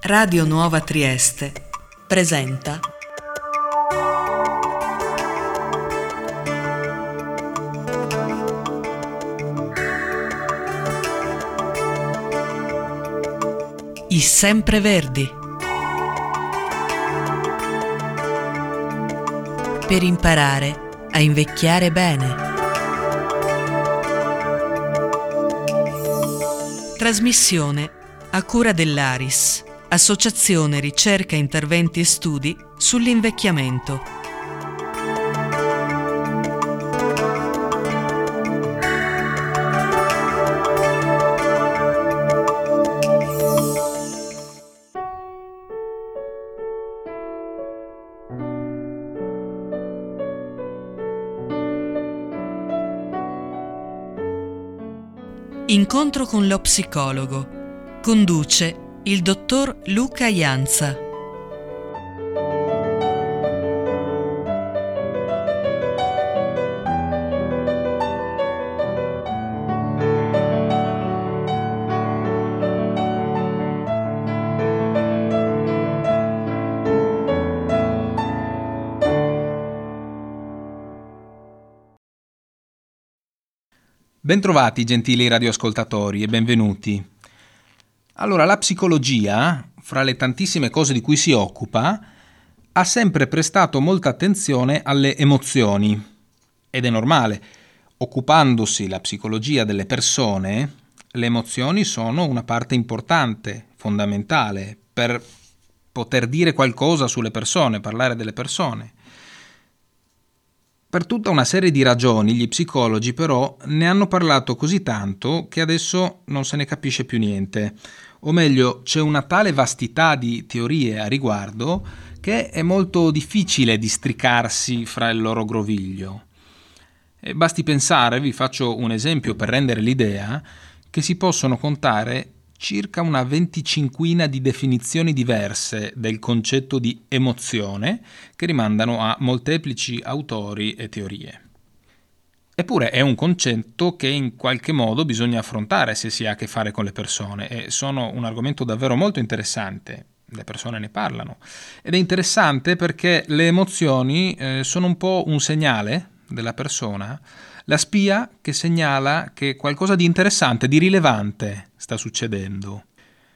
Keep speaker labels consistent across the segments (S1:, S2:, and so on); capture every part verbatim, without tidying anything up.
S1: Radio Nuova Trieste presenta I Sempreverdi. Per imparare a invecchiare bene. Trasmissione a cura dell'Aris, Associazione Ricerca, Interventi e Studi sull'Invecchiamento. Incontro con lo psicologo. Conduce il dottor Luca Ianza.
S2: Bentrovati gentili radioascoltatori e benvenuti. Allora, la psicologia, fra le tantissime cose di cui si occupa, ha sempre prestato molta attenzione alle emozioni. Ed è normale. Occupandosi la psicologia delle persone, le emozioni sono una parte importante, fondamentale, per poter dire qualcosa sulle persone, parlare delle persone. Per tutta una serie di ragioni, gli psicologi però ne hanno parlato così tanto che adesso non se ne capisce più niente. O meglio, c'è una tale vastità di teorie a riguardo che è molto difficile districarsi fra il loro groviglio. E basti pensare, vi faccio un esempio per rendere l'idea, che si possono contare circa una venticinquina di definizioni diverse del concetto di emozione che rimandano a molteplici autori e teorie. Eppure è un concetto che in qualche modo bisogna affrontare se si ha a che fare con le persone e sono un argomento davvero molto interessante. Le persone ne parlano ed è interessante perché le emozioni eh, sono un po' un segnale della persona, la spia che segnala che qualcosa di interessante, di rilevante sta succedendo.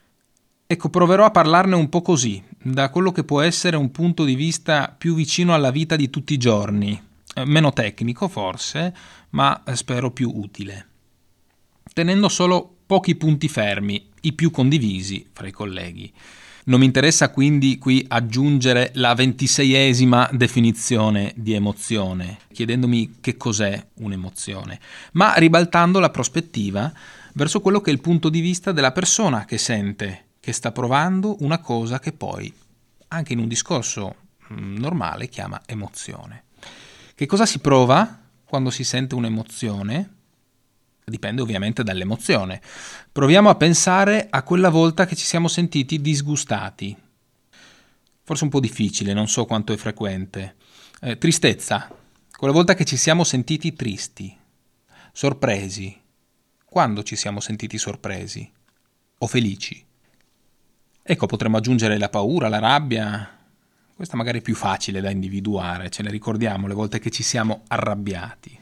S2: Ecco, proverò a parlarne un po' così, da quello che può essere un punto di vista più vicino alla vita di tutti i giorni, meno tecnico forse, ma spero più utile, tenendo solo pochi punti fermi, i più condivisi fra i colleghi. Non mi interessa quindi qui aggiungere la ventiseiesima definizione di emozione, chiedendomi che cos'è un'emozione, ma ribaltando la prospettiva verso quello che è il punto di vista della persona che sente, che sta provando una cosa che poi, anche in un discorso normale, chiama emozione. Che cosa si prova quando si sente un'emozione? Dipende ovviamente dall'emozione. Proviamo a pensare a quella volta che ci siamo sentiti disgustati. Forse un po' difficile, non so quanto è frequente. Eh, tristezza. Quella volta che ci siamo sentiti tristi. Sorpresi. Quando ci siamo sentiti sorpresi? O felici? Ecco, potremmo aggiungere la paura, la rabbia. Questa magari è più facile da individuare, ce ne ricordiamo le volte che ci siamo arrabbiati.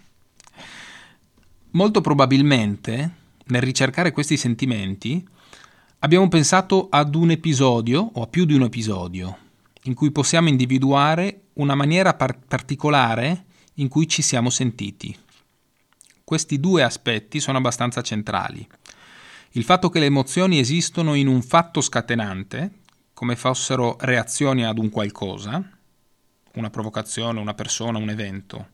S2: Molto probabilmente, nel ricercare questi sentimenti, abbiamo pensato ad un episodio, o a più di un episodio, in cui possiamo individuare una maniera par- particolare in cui ci siamo sentiti. Questi due aspetti sono abbastanza centrali. Il fatto che le emozioni esistono in un fatto scatenante, come fossero reazioni ad un qualcosa, una provocazione, una persona, un evento.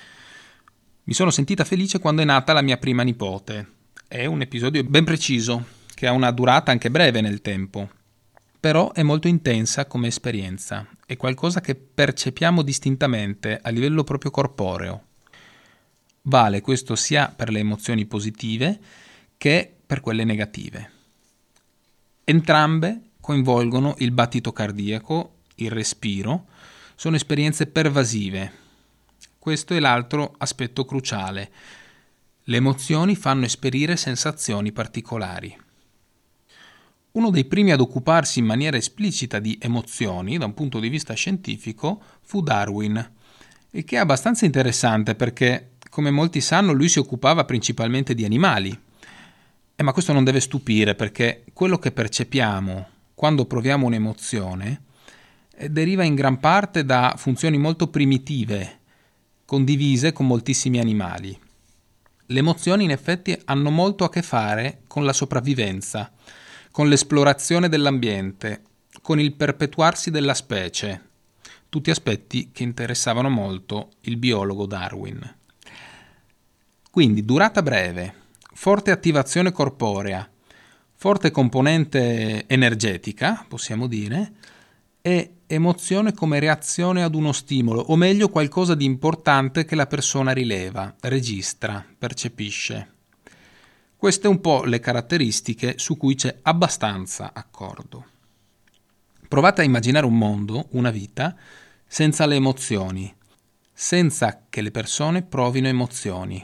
S2: Mi sono sentita felice quando è nata la mia prima nipote. È un episodio ben preciso, che ha una durata anche breve nel tempo. Però è molto intensa come esperienza. È qualcosa che percepiamo distintamente a livello proprio corporeo. Vale questo sia per le emozioni positive che per quelle negative. Entrambe coinvolgono il battito cardiaco, il respiro, sono esperienze pervasive. Questo è l'altro aspetto cruciale. Le emozioni fanno esperire sensazioni particolari. Uno dei primi ad occuparsi in maniera esplicita di emozioni, da un punto di vista scientifico, fu Darwin, il che è abbastanza interessante perché, come molti sanno, lui si occupava principalmente di animali. Eh, ma questo non deve stupire perché quello che percepiamo quando proviamo un'emozione eh, deriva in gran parte da funzioni molto primitive, condivise con moltissimi animali. Le emozioni in effetti hanno molto a che fare con la sopravvivenza, con l'esplorazione dell'ambiente, con il perpetuarsi della specie, tutti aspetti che interessavano molto il biologo Darwin. Quindi durata breve, forte attivazione corporea, forte componente energetica, possiamo dire, e emozione come reazione ad uno stimolo, o meglio qualcosa di importante che la persona rileva, registra, percepisce. Queste un po' le caratteristiche su cui c'è abbastanza accordo. Provate a immaginare un mondo, una vita, senza le emozioni, senza che le persone provino emozioni.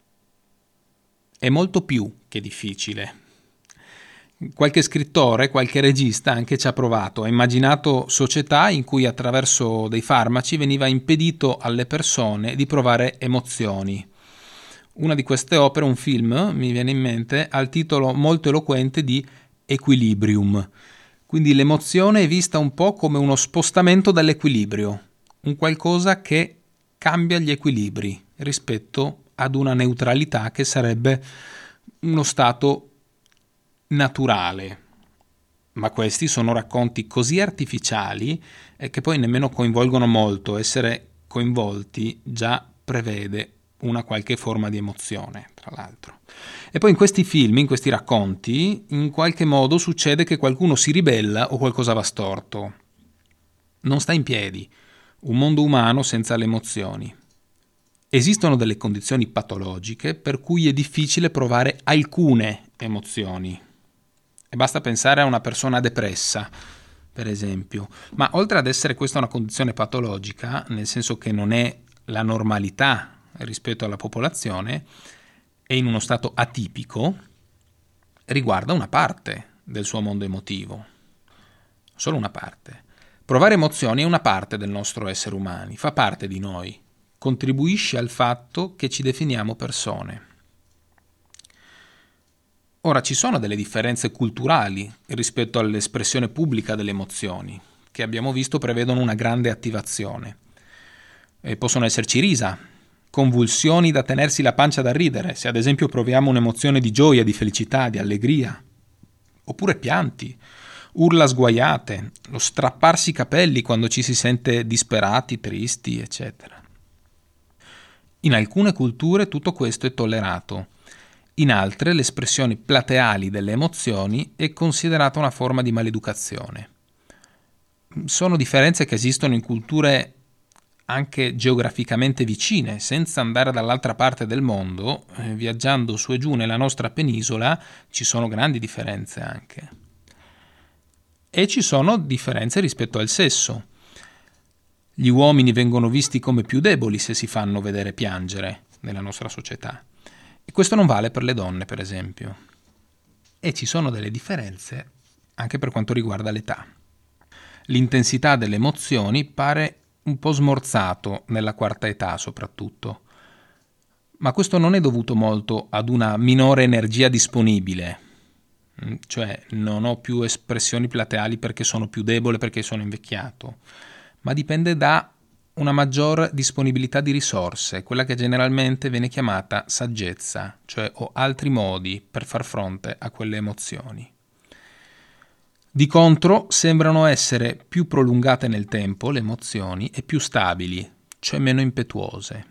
S2: È molto più che difficile. Qualche scrittore, qualche regista anche ci ha provato, ha immaginato società in cui attraverso dei farmaci veniva impedito alle persone di provare emozioni. Una di queste opere, un film, mi viene in mente, ha il titolo molto eloquente di Equilibrium. Quindi l'emozione è vista un po' come uno spostamento dall'equilibrio, un qualcosa che cambia gli equilibri rispetto ad una neutralità che sarebbe uno stato naturale. Ma questi sono racconti così artificiali eh, che poi nemmeno coinvolgono molto. Essere coinvolti già prevede una qualche forma di emozione, tra l'altro. E poi in questi film, in questi racconti, in qualche modo succede che qualcuno si ribella o qualcosa va storto. Non sta in piedi un mondo umano senza le emozioni. Esistono delle condizioni patologiche per cui è difficile provare alcune emozioni. E basta pensare a una persona depressa, per esempio. Ma oltre ad essere questa una condizione patologica, nel senso che non è la normalità rispetto alla popolazione, è in uno stato atipico, riguarda una parte del suo mondo emotivo. Solo una parte. Provare emozioni è una parte del nostro essere umani, fa parte di noi, contribuisce al fatto che ci definiamo persone. Ora, ci sono delle differenze culturali rispetto all'espressione pubblica delle emozioni, che abbiamo visto prevedono una grande attivazione. E possono esserci risa, convulsioni da tenersi la pancia da ridere, se ad esempio proviamo un'emozione di gioia, di felicità, di allegria, oppure pianti, urla sguaiate, lo strapparsi i capelli quando ci si sente disperati, tristi, eccetera. In alcune culture tutto questo è tollerato. In altre l'espressione plateali delle emozioni è considerata una forma di maleducazione. Sono differenze che esistono in culture anche geograficamente vicine, senza andare dall'altra parte del mondo, eh, viaggiando su e giù nella nostra penisola, ci sono grandi differenze anche. E ci sono differenze rispetto al sesso. Gli uomini vengono visti come più deboli se si fanno vedere piangere nella nostra società. E questo non vale per le donne, per esempio. E ci sono delle differenze anche per quanto riguarda l'età. L'intensità delle emozioni pare un po' smorzato nella quarta età soprattutto. Ma questo non è dovuto molto ad una minore energia disponibile, cioè non ho più espressioni plateali perché sono più debole, perché sono invecchiato, ma dipende da una maggior disponibilità di risorse, quella che generalmente viene chiamata saggezza, cioè ho altri modi per far fronte a quelle emozioni. Di contro, sembrano essere più prolungate nel tempo le emozioni e più stabili, cioè meno impetuose.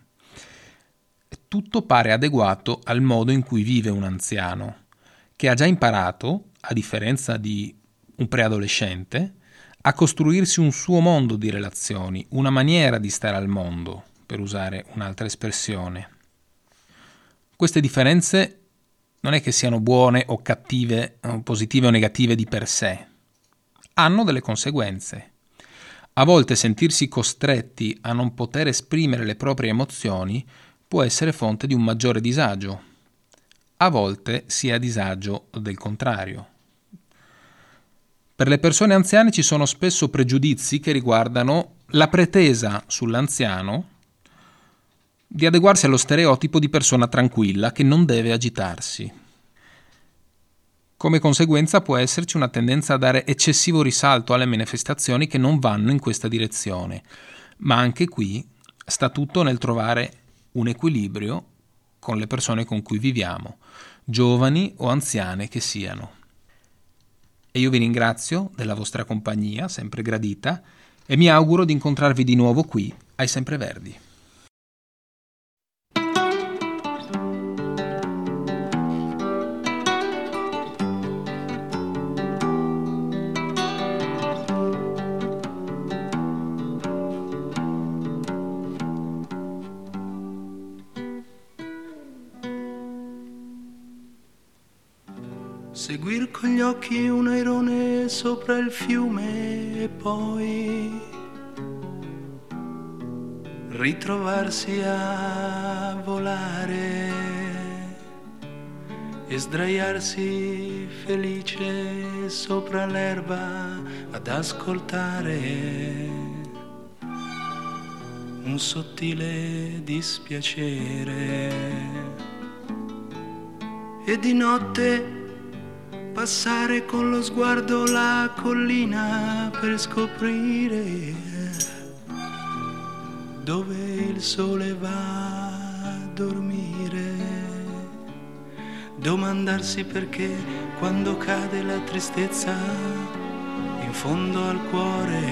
S2: Tutto pare adeguato al modo in cui vive un anziano, che ha già imparato, a differenza di un preadolescente, a costruirsi un suo mondo di relazioni, una maniera di stare al mondo, per usare un'altra espressione. Queste differenze non è che siano buone o cattive, positive o negative di per sé. Hanno delle conseguenze. A volte sentirsi costretti a non poter esprimere le proprie emozioni può essere fonte di un maggiore disagio. A volte si è a disagio del contrario. Per le persone anziane ci sono spesso pregiudizi che riguardano la pretesa sull'anziano di adeguarsi allo stereotipo di persona tranquilla che non deve agitarsi. Come conseguenza può esserci una tendenza a dare eccessivo risalto alle manifestazioni che non vanno in questa direzione, ma anche qui sta tutto nel trovare un equilibrio con le persone con cui viviamo, giovani o anziane che siano. E io vi ringrazio della vostra compagnia, sempre gradita, e mi auguro di incontrarvi di nuovo qui ai Sempreverdi.
S3: Seguir con gli occhi un airone sopra il fiume e poi ritrovarsi a volare e sdraiarsi felice sopra l'erba ad ascoltare un sottile dispiacere. E di notte passare con lo sguardo la collina per scoprire dove il sole va a dormire. Domandarsi perché quando cade la tristezza in fondo al cuore,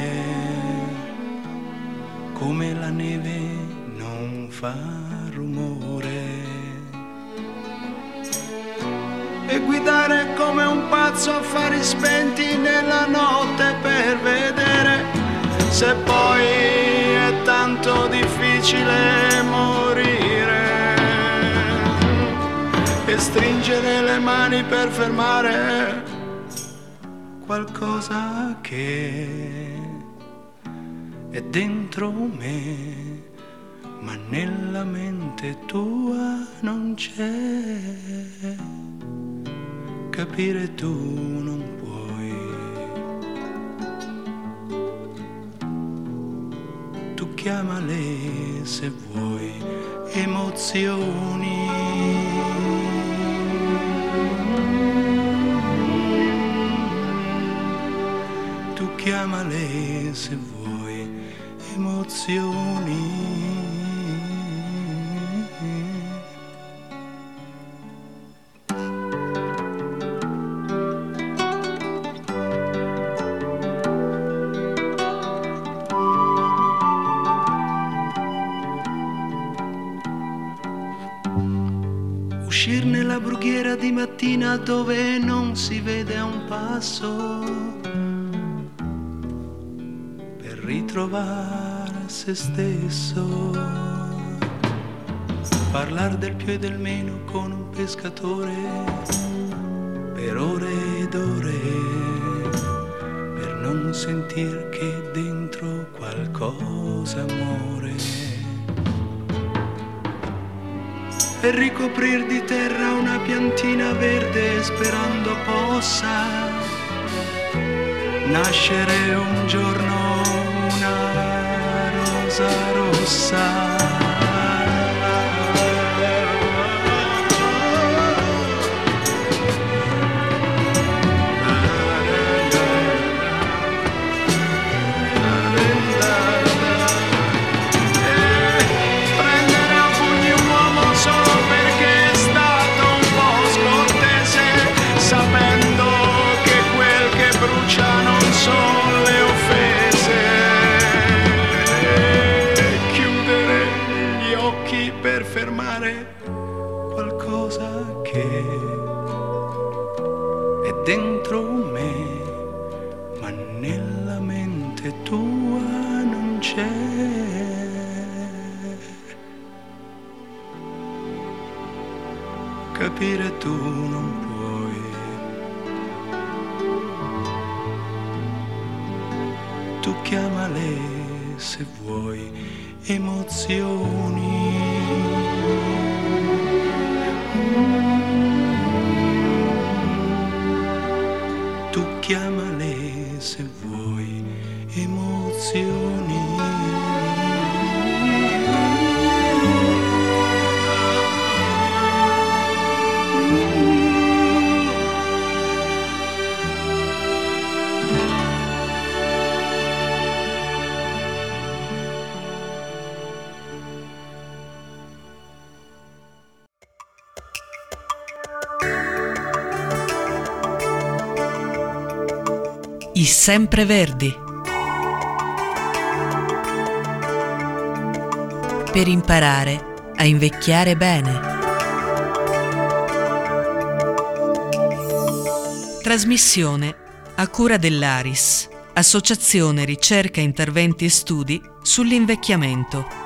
S3: come la neve non fa rumore. E guidare come un pazzo a fari spenti nella notte per vedere se poi è tanto difficile morire, e stringere le mani per fermare qualcosa che è dentro me, ma nella mente tua non c'è. Capire tu non puoi, tu chiamale se vuoi emozioni, tu chiamale se vuoi emozioni. Uscir nella brughiera di mattina dove non si vede a un passo, per ritrovare se stesso, parlar del più e del meno con un pescatore per ore ed ore, per non sentir che dentro qualcosa muore. E ricoprir di terra una piantina verde sperando possa nascere un giorno una rosa rossa. Per fermare qualcosa che è dentro me, ma nella mente tua non c'è. Capire tu non puoi, tu chiamale se vuoi emozioni. Tu chiamale vuoi emozioni.
S1: I sempreverdi. Per imparare a invecchiare bene. Trasmissione a cura dell'A R I S, Associazione Ricerca, Interventi e Studi sull'Invecchiamento.